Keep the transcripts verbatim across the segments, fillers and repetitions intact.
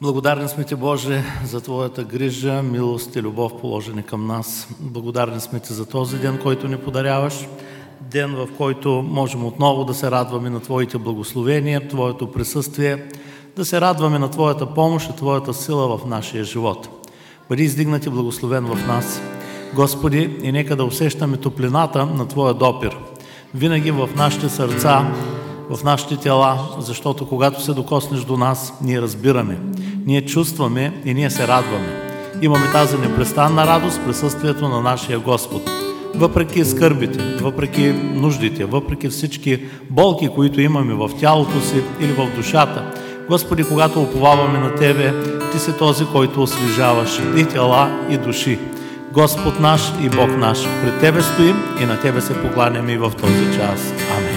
Благодарни сме Ти, Боже, за Твоята грижа, милост и любов, положени към нас. Благодарни сме Ти за този ден, който ни подаряваш. Ден, в който можем отново да се радваме на Твоите благословения, Твоето присъствие, да се радваме на Твоята помощ и Твоята сила в нашия живот. Бъди издигнат и благословен в нас, Господи, и нека да усещаме топлината на Твоя допир. Винаги в нашите сърца, в нашите тела, защото когато се докоснеш до нас, ние разбираме, ние чувстваме и ние се радваме. Имаме тази непрестанна радост в присъствието на нашия Господ. Въпреки скърбите, въпреки нуждите, въпреки всички болки, които имаме в тялото си или в душата, Господи, когато уповаваме на Тебе, Ти си този, който освежаваш и тела, и души. Господ наш и Бог наш, пред Тебе стоим и на Тебе се покланяме и в този час. Амин.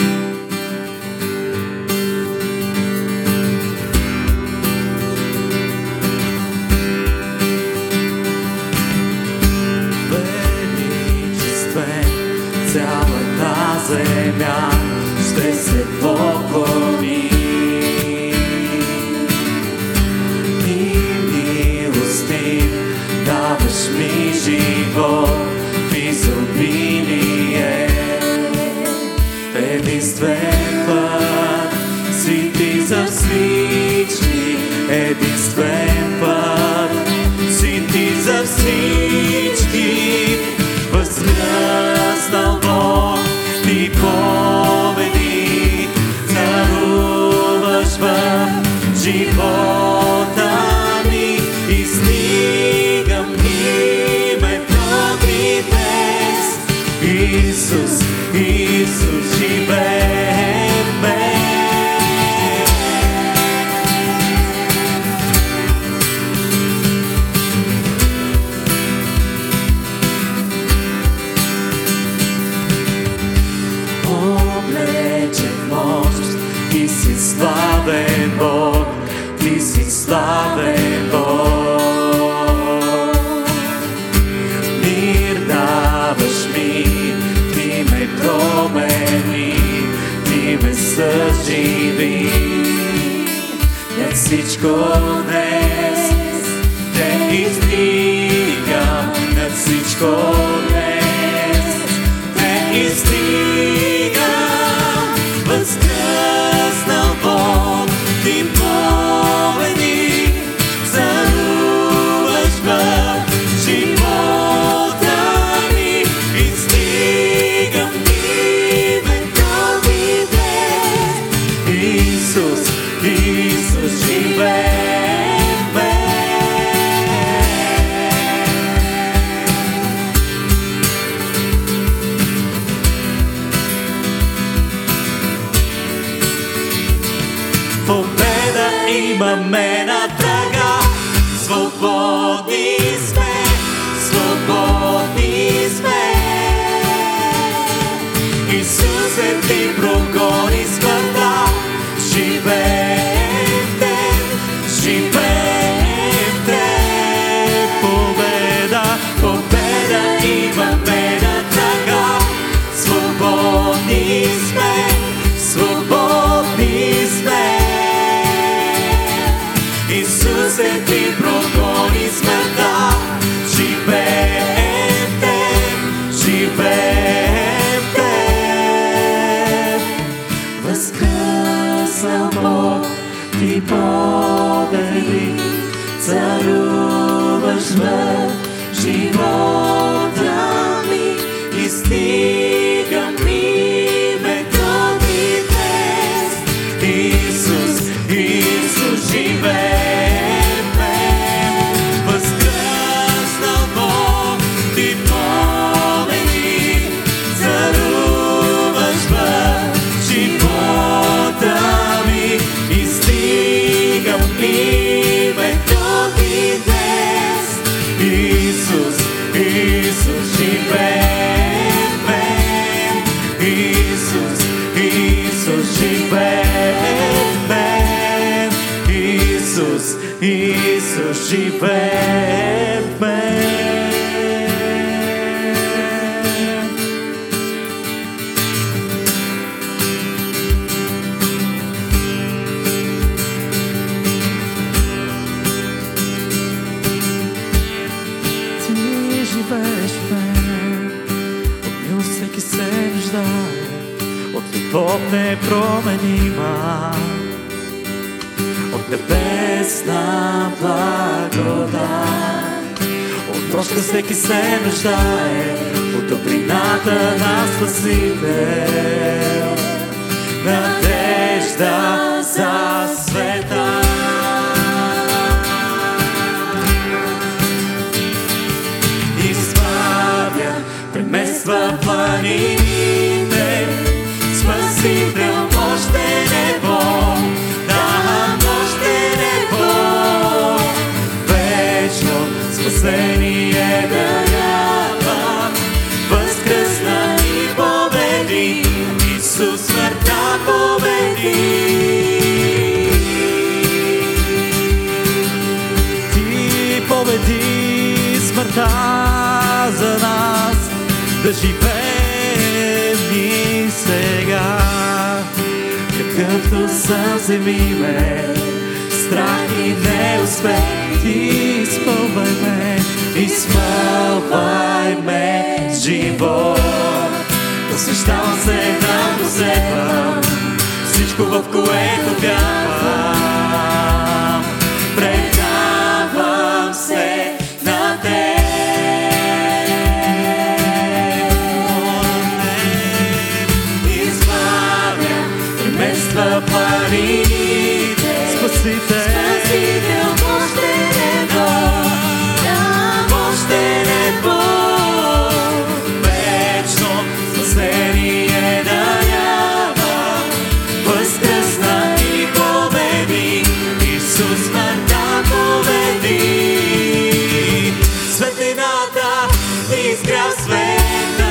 Цялата земя ще се поклони и милостив даваш ми живот в изобилие. Единствен път си Ти за всички, единствен път си Ти за всички. Възкръснал Бог Ти победи, царуваш в живота ми и стигам името Ти днес. Исус, Исус, живее в мен. Ти си славен Бог, Ти си славен Бог. Мир даваш ми, Ти ме промени, Ти ме съживи. Над всичко днес Те издигам, над всичко днес Те издигам. Възкръснал Бог Ти победи, царуваш в живота ми и стигам името Ти днес. Исус, Исус, живее в мен. Победа имаме на тъга, свободни сме, свободни сме. Исусе, Ти прогони смъртта, живеем в Теб, живеем в Теб. Победа, победа имаме на тъга, свободни сме, свободни сме. Исусе, Ти прогони смъртта, живеем в Теб, живеем в Теб. Възкръснал Бог Ти победи, царуваш в живота ми и стигам името Ти днес. Исус, Исус, живее в мен. Възкръснал Бог Ти победи, царуваш в живота ми и стигам името Ти днес. Исус, Исус, живее в мен. Исус, Исус, живее в мен. Исус, Исус, живее в мен. непроменима, от небесна благодат. От прошка всеки се нуждае, от добрината на Спасител, надежда за света. Избавя, премества планините, Спасител още небо, да, още небо, вечно спасение дарява, възкръсна и победи, Исус смъртта победи. Ти победи смъртта за нас, да живеем и сега. Какъвто съм вземиме, страх и неуспех, Ти изпълвай ме, изпълвай ме с живот. Посвещавам се да последвам всичко, в което вярвам. Предавам се на Теб. Избавя, премества планините, Спасител, Спасител, още небо, да, още небо, вечно спасение дарява, възкръсна и победи, Исус смъртта победи. Светлината изгря в света,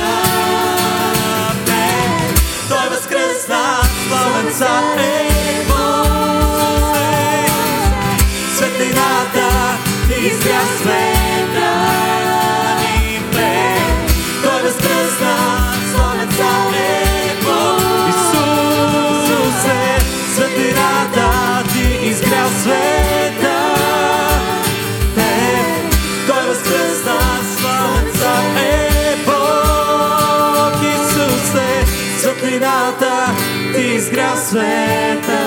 Той възкръсна, славен Цар е Бог. Светлината изгря в света ни пред, Той възкръсна, славен Цар е Бог. Исусе, светлината Ти изгря в света, Той възкръсна, славен Цар е Бог. Исусе, светлината Ти изгря в света,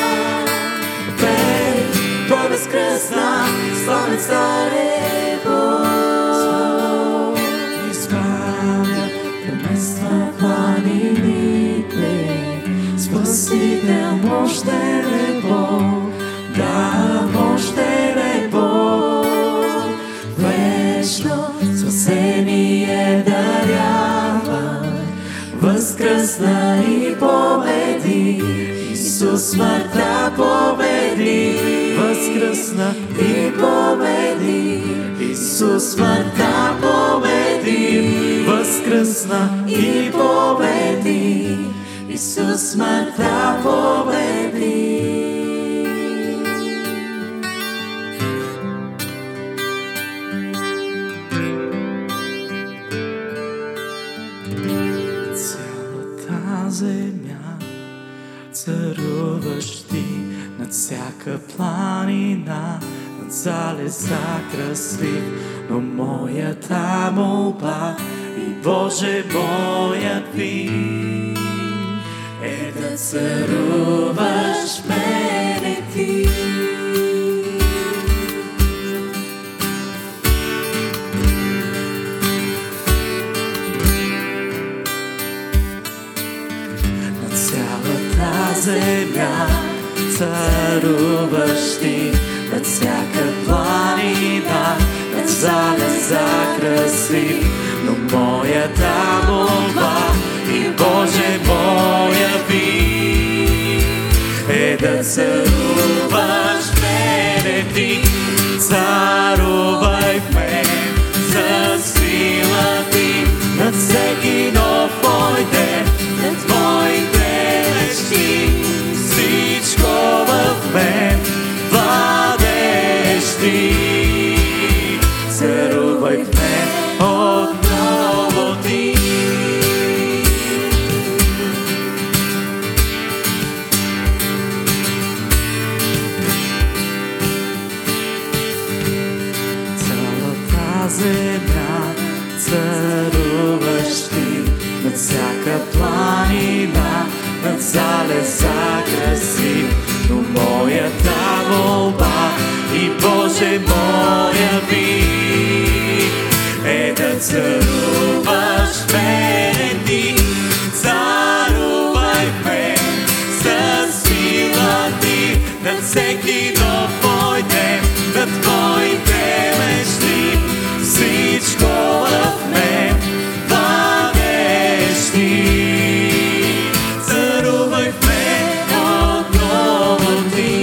Той възкръсна, славен Цар е Бог. Избавя, премества планините, Спасител, още небо, да, още небо, вечно спасение дарява, възкръсна и победи, Исус смъртта победи, възкръсна и победи, Исус смъртта победи, възкръсна и победи, Исус смъртта победи. Цялата земя царуваш Ти над всяка планина, над залеза красив, но моята молба и Боже моят вин е да царуваш мене Ти. Над цялата земя царуваш Ти, над всяка планина, над залеза красив, но моята молба и Боже моя вин е да царуваш мене Ти. Царувай в мен за сила Ти, над всеки нов мой ден, над моите мечти, всичко в мен владееш Ти. Царувай в мен отново Ти. Цялата земя царуваш Ти, над всяка планина, над залеза красив, но моята молба и Боже моя вик е да царуваш в мене ти, царувай в мен със сила ти, над всеки нов мой ден, над моите мечти, всичко в мен владееш ти. Царувай в мен отново ти.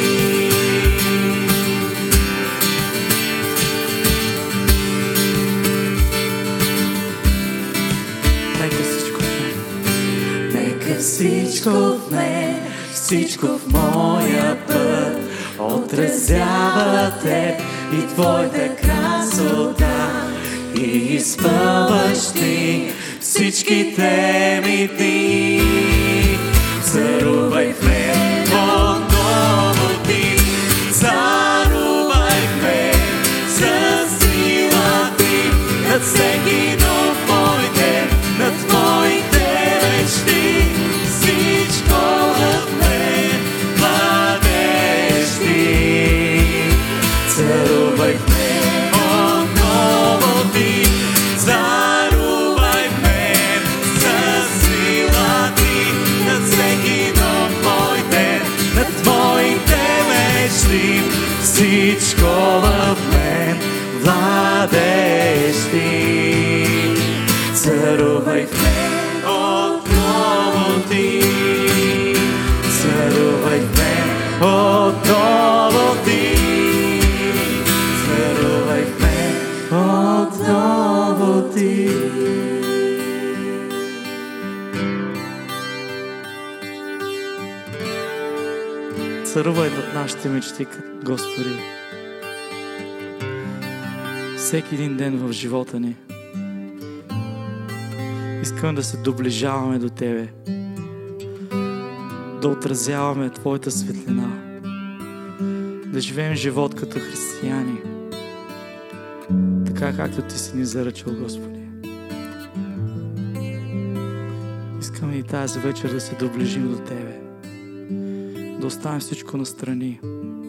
Нека всичко в мен, нека всичко в мен, всичко в моя път отразява теб и твоята красота, и изпълваш ти всичките ми дни. Царувай в мен отново ти, царувай в мен със сила ти, над всеки нов мой ден, над моите мечти, всичко в мен владееш ти. Царувай в мен отново ти, царувай в мен със сила ти, над всеки нов мой ден, над моите мечти, всичко в мен владееш ти. Царувай в мен отново ти, царувай в мен отново ти, царувай в мен отново ти. Царувай над нашите мечти, Господи, всеки един ден в живота ни. Искаме да се доближаваме до Тебе, да отразяваме Твоята светлина, да живеем живот като християни, така както Ти си ни заръчал, Господи. Искаме и тази вечер да се доближим до Тебе, да оставим всичко настрани,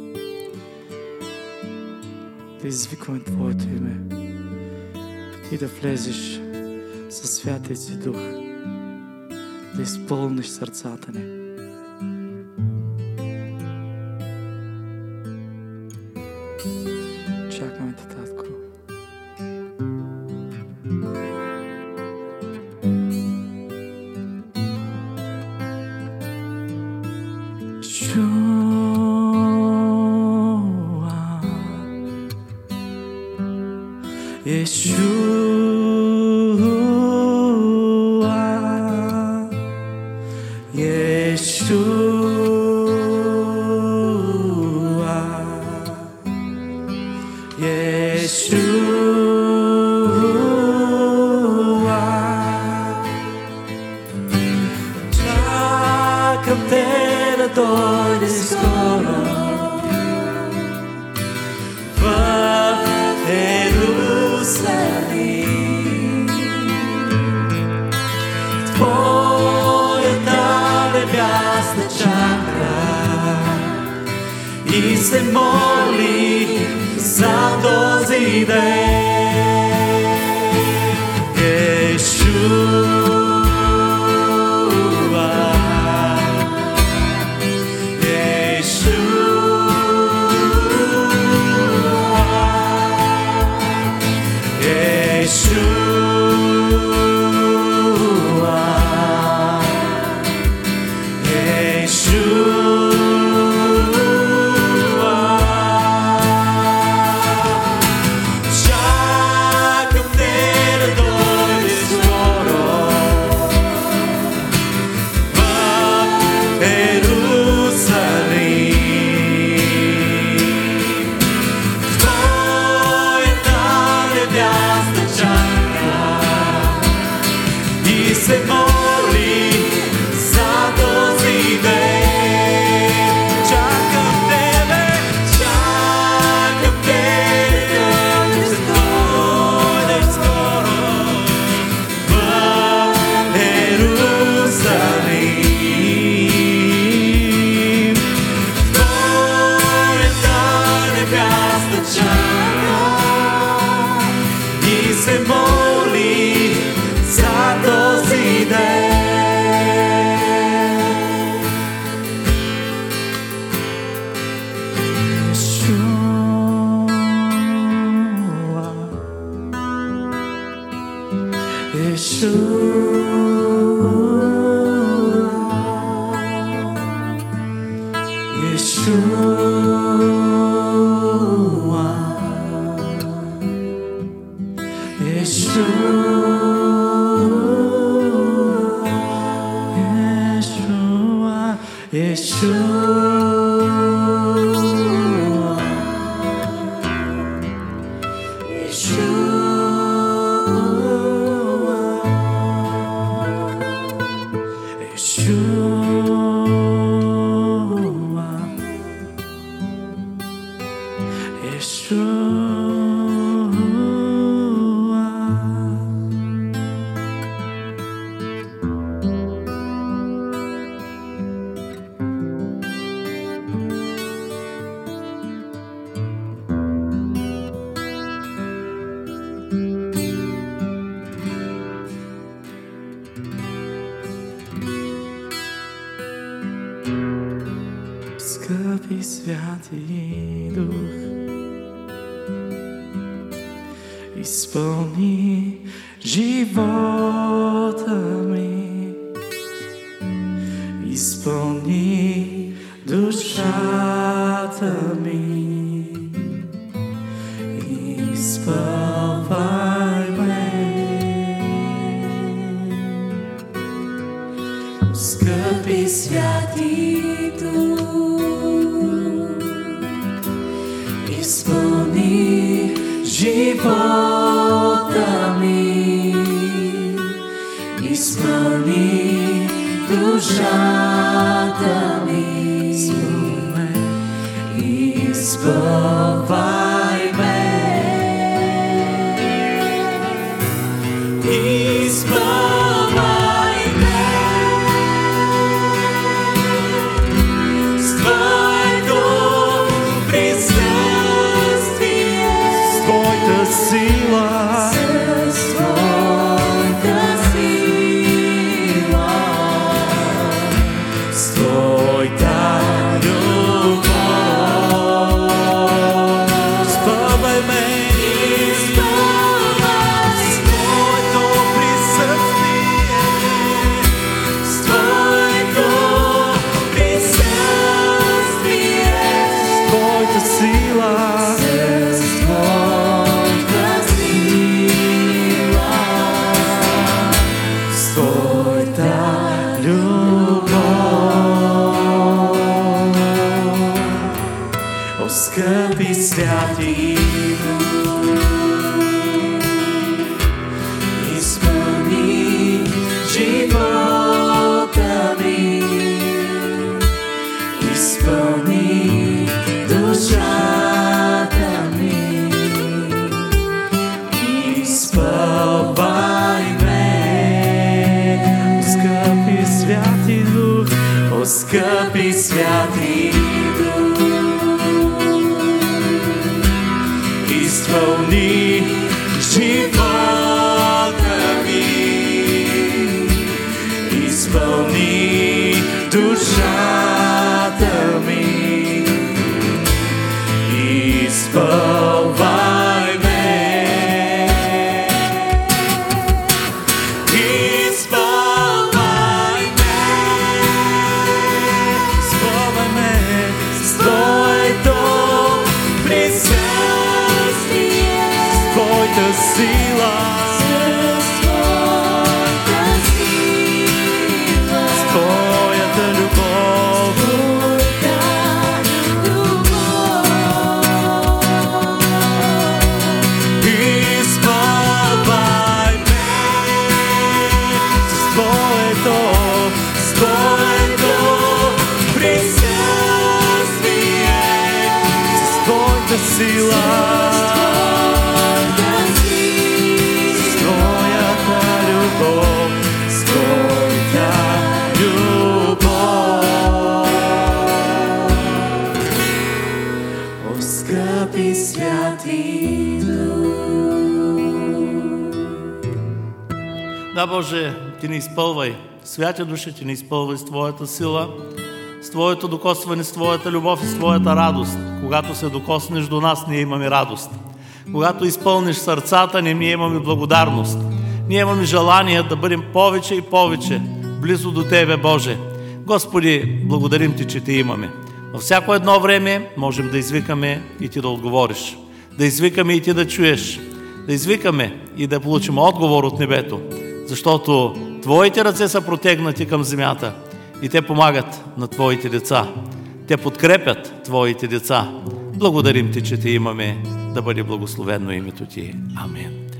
да извикваме Твоето име, Ти да влезеш със Святия си Дух, да изпълниш сърцата ни. Чакаме Те, Татко. И се моли за този ден. Йешуа, Yeshua, Скъпи Святи Дух, изпълни живота ми, изпълни душата ми, изпълвай ме. Скъпи Святи Дух, изпълни живота ми, изпълни душата ми, изпълвай ме. Изпълвай ме с Твоето присъствие, с Твоята сила, с Твоята сила, с Твоята любов. Изпълвай ме, изпълвай с Твоето присъствие, с Твоето присъствие, с Твоята сила, с Твоята сила, с Твоята любов. О, скъпи Святи Дух, изпълни живота ми, изпълни душата ми, изпълвай ме. О, скъпи Святи Дух, о, скъпи Святи Дух, изпълни живота ми, изпълни душата ми, изпълвай ме. Изпълвай ме, изпълвай ме с Твоето присъствие, с Твоята сила, с Твоята сила, с Твоята любов. Изпълвай ме с Твоето, с Твоето присъствие, с Твоята сила, с Твоята любов, с Твоята любов. О, скъпи Святи Дух. Да, Боже, Ти ни изпълвай. Святия Душе, Ти ни изпълвай с Твоята сила, с Твоето докосване, с Твоята любов и с Твоята радост. Когато се докоснеш до нас, ние имаме радост. Когато изпълниш сърцата ни, ние имаме благодарност. Ние имаме желание да бъдем повече и повече близо до Тебе, Боже. Господи, благодарим Ти, че Те имаме. Във всяко едно време можем да извикаме и Ти да отговориш. Да извикаме и Ти да чуеш. Да извикаме и да получим отговор от небето. Защото Твоите ръце са протегнати към земята и те помагат на Твоите деца. Те подкрепят Твоите деца. Благодарим Ти, че Те имаме. Да бъде благословено името Ти. Амин.